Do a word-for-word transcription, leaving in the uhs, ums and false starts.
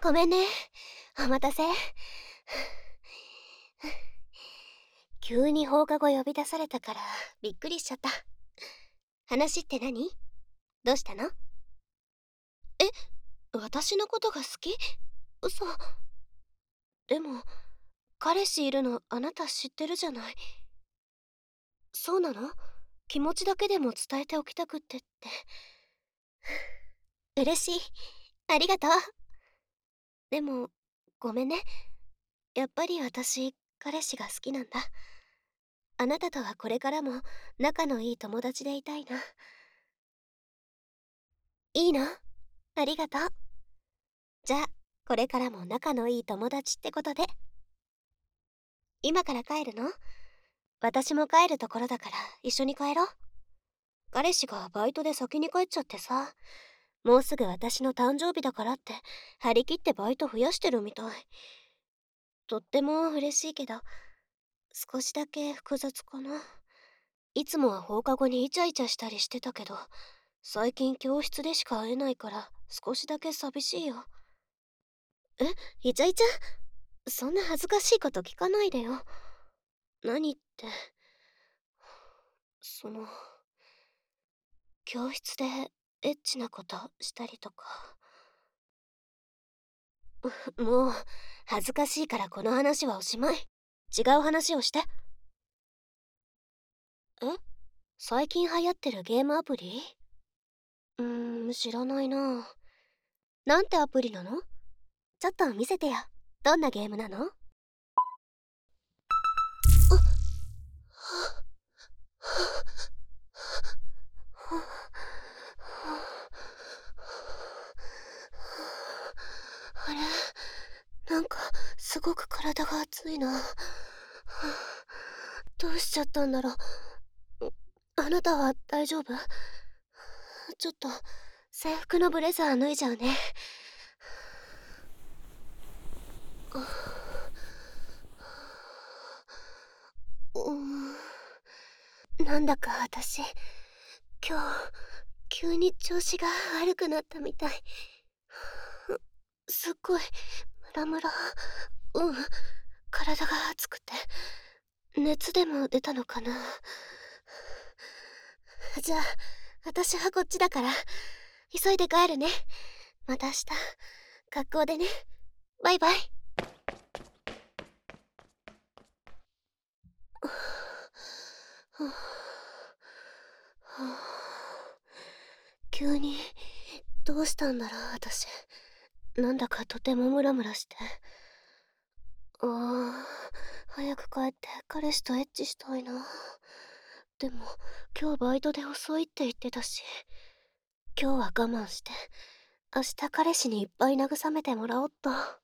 ごめんね。お待たせ。急に放課後呼び出されたからびっくりしちゃった。話って何？どうしたの？え、私のことが好き？嘘。でも、彼氏いるのあなた知ってるじゃない。そうなの？気持ちだけでも伝えておきたくってって。嬉しい。ありがとう。でも、ごめんね。やっぱり私、彼氏が好きなんだ。あなたとはこれからも仲のいい友達でいたいな。いいの？ありがとう。じゃあ、これからも仲のいい友達ってことで。今から帰るの？私も帰るところだから一緒に帰ろう。彼氏がバイトで先に帰っちゃってさ、もうすぐ私の誕生日だからって張り切ってバイト増やしてるみたい。とっても嬉しいけど、少しだけ複雑かな。いつもは放課後にイチャイチャしたりしてたけど、最近教室でしか会えないから少しだけ寂しいよ。え、イチャイチャ？そんな恥ずかしいこと聞かないでよ。何って、その、教室でエッチなことしたりとか。もう、恥ずかしいからこの話はおしまい。違う話をして。え？最近流行ってるゲームアプリ？うーん、知らないな。なんてアプリなの？ちょっと見せてよ。どんなゲームなの？あれ、なんかすごく体が熱いな。どうしちゃったんだろう。あなたは大丈夫？ちょっと制服のブレザー脱いじゃうね。うん、なんだか私今日急に調子が悪くなったみたい。すっごいムラムラ。うん、体が熱くて熱でも出たのかな。じゃあ私はこっちだから急いで帰るね。また明日学校でね。バイバイ。急にどうしたんだろう私。なんだかとてもムラムラして。ああ、早く帰って彼氏とエッチしたいな。でも今日バイトで遅いって言ってたし、今日は我慢して明日彼氏にいっぱい慰めてもらおっと。